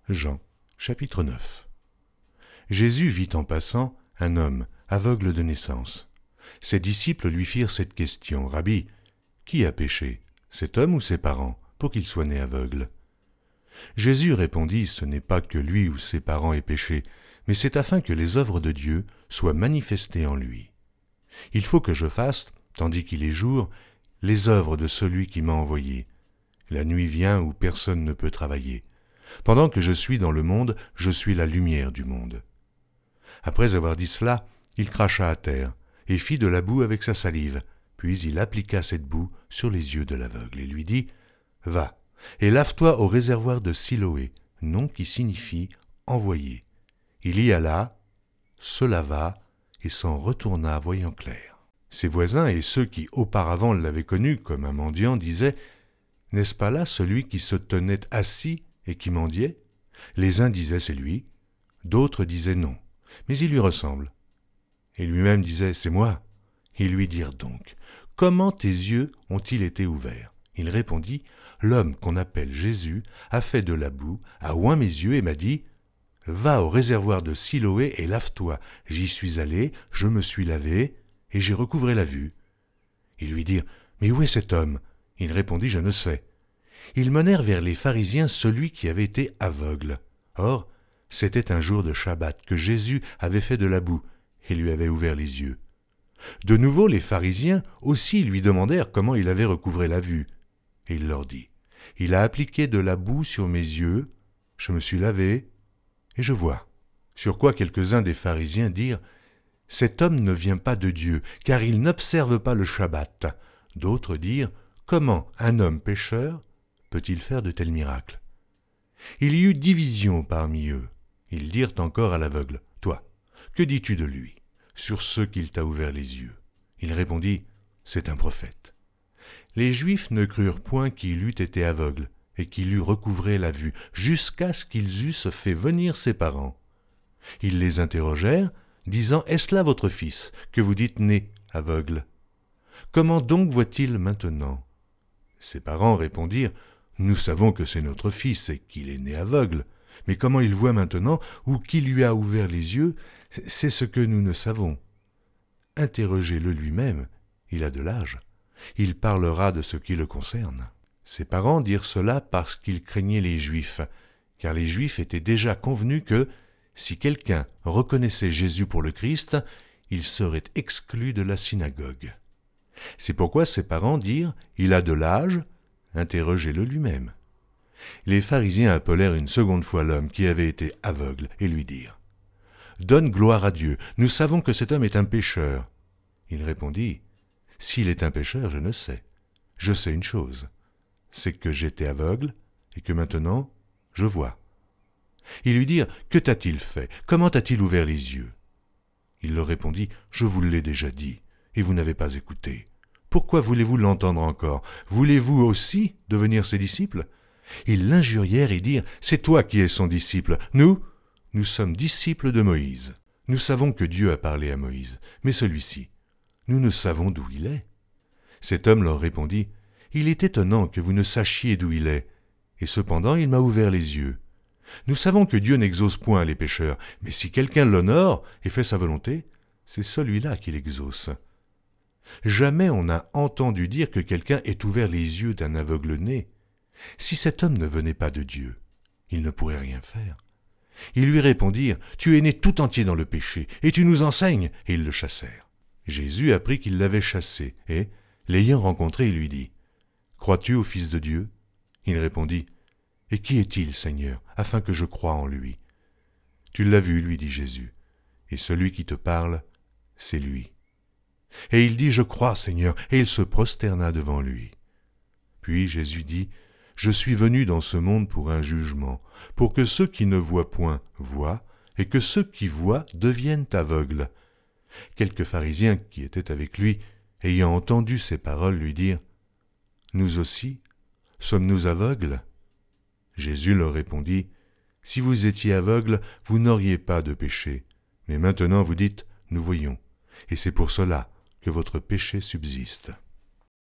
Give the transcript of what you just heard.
Jean, chapitre 9. Jésus vit en passant un homme aveugle de naissance. Ses disciples lui firent cette question: « Rabbi, qui a péché, cet homme ou ses parents, pour qu'il soit né aveugle ?» Jésus répondit: « Ce n'est pas que lui ou ses parents aient péché, mais c'est afin que les œuvres de Dieu soient manifestées en lui. Il faut que je fasse, tandis qu'il est jour, les œuvres de celui qui m'a envoyé. La nuit vient où personne ne peut travailler. Pendant que je suis dans le monde, je suis la lumière du monde. » Après avoir dit cela, il cracha à terre et fit de la boue avec sa salive. Puis il appliqua cette boue sur les yeux de l'aveugle et lui dit: « Va, et lave-toi au réservoir de Siloé, nom qui signifie « envoyé ». Il y alla, se lava et s'en retourna voyant clair. Ses voisins et ceux qui auparavant l'avaient connu comme un mendiant disaient: « N'est-ce pas là celui qui se tenait assis et qui mendiait ?» Les uns disaient: « C'est lui », d'autres disaient: « Non, mais il lui ressemble. » Et lui-même disait: « C'est moi. » Ils lui dirent donc: « Comment tes yeux ont-ils été ouverts ?» Il répondit: « L'homme qu'on appelle Jésus a fait de la boue, a oint mes yeux et m'a dit: « Va au réservoir de Siloé et lave-toi. » J'y suis allé, je me suis lavé, et j'ai recouvré la vue. » Ils lui dirent: « Mais où est cet homme ?» Il répondit: « Je ne sais. » Ils menèrent vers les pharisiens celui qui avait été aveugle. Or, c'était un jour de Shabbat que Jésus avait fait de la boue et lui avait ouvert les yeux. De nouveau, les pharisiens aussi lui demandèrent comment il avait recouvré la vue. Et il leur dit: « Il a appliqué de la boue sur mes yeux, je me suis lavé, et je vois. » Sur quoi quelques-uns des pharisiens dirent: « Cet homme ne vient pas de Dieu, car il n'observe pas le Shabbat. » D'autres dirent: « Comment un homme pécheur peut-il faire de tels miracles ?» Il y eut division parmi eux. Ils dirent encore à l'aveugle: « Toi, que dis-tu de lui, sur ce qu'il t'a ouvert les yeux ?» Il répondit: « C'est un prophète. » Les Juifs ne crurent point qu'il eût été aveugle et qu'il eût recouvré la vue, jusqu'à ce qu'ils eussent fait venir ses parents. Ils les interrogèrent, disant: « Est-ce là votre fils, que vous dites né aveugle? Comment donc voit-il maintenant ?» Ses parents répondirent: « Nous savons que c'est notre fils et qu'il est né aveugle, mais comment il voit maintenant ou qui lui a ouvert les yeux, c'est ce que nous ne savons. Interrogez-le lui-même, il a de l'âge. Il parlera de ce qui le concerne. » Ses parents dirent cela parce qu'ils craignaient les Juifs, car les Juifs étaient déjà convenus que, si quelqu'un reconnaissait Jésus pour le Christ, il serait exclu de la synagogue. C'est pourquoi ses parents dirent: « Il a de l'âge, interrogez-le lui-même. » Les pharisiens appelèrent une seconde fois l'homme qui avait été aveugle et lui dirent: « Donne gloire à Dieu, nous savons que cet homme est un pécheur. » Il répondit: « S'il est un pécheur, je ne sais. Je sais une chose, c'est que j'étais aveugle et que maintenant je vois. » Ils lui dirent: « Que t'a-t-il fait? Comment t'a-t-il ouvert les yeux ?» Il leur répondit: « Je vous l'ai déjà dit, et vous n'avez pas écouté. Pourquoi voulez-vous l'entendre encore? Voulez-vous aussi devenir ses disciples ?» Ils l'injurièrent et dirent: « C'est toi qui es son disciple. Nous sommes disciples de Moïse. Nous savons que Dieu a parlé à Moïse, mais celui-ci, nous ne savons d'où il est. » Cet homme leur répondit: « Il est étonnant que vous ne sachiez d'où il est, et cependant il m'a ouvert les yeux. Nous savons que Dieu n'exauce point les pécheurs, mais si quelqu'un l'honore et fait sa volonté, c'est celui-là qui l'exauce. Jamais on n'a entendu dire que quelqu'un ait ouvert les yeux d'un aveugle né. Si cet homme ne venait pas de Dieu, il ne pourrait rien faire. » Ils lui répondirent: « Tu es né tout entier dans le péché, et tu nous enseignes !» Et ils le chassèrent. Jésus apprit qu'ils l'avaient chassé, et, l'ayant rencontré, il lui dit: « Crois-tu au Fils de Dieu ?» Il répondit: « Et qui est-il, Seigneur, afin que je croie en lui ?» « Tu l'as vu, lui dit Jésus, et celui qui te parle, c'est lui. » Et il dit: « Je crois, Seigneur », et il se prosterna devant lui. Puis Jésus dit: « Je suis venu dans ce monde pour un jugement, pour que ceux qui ne voient point voient, et que ceux qui voient deviennent aveugles. » Quelques pharisiens qui étaient avec lui, ayant entendu ces paroles, lui dirent: « Nous aussi, sommes-nous aveugles ?» Jésus leur répondit: « Si vous étiez aveugles, vous n'auriez pas de péché. Mais maintenant vous dites: Nous voyons, et c'est pour cela que votre péché subsiste. »